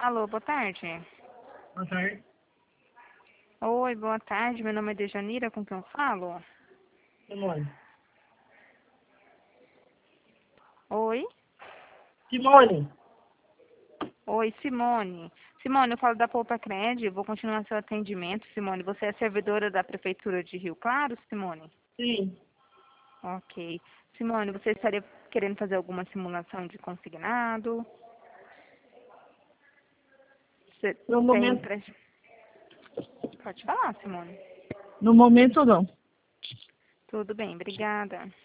Alô, boa tarde. Boa tarde. Oi, boa tarde. Meu nome é Dejanira, com quem eu falo? Simone. Oi? Simone. Oi, Simone. Simone, eu falo da Poupa Cred. Vou continuar seu atendimento, Simone. Você é servidora da Prefeitura de Rio Claro, Simone? Sim. Ok. Simone, você estaria querendo fazer alguma simulação de consignado? Você No tem... momento, Pode falar, Simone. no momento não. Tudo bem, obrigada.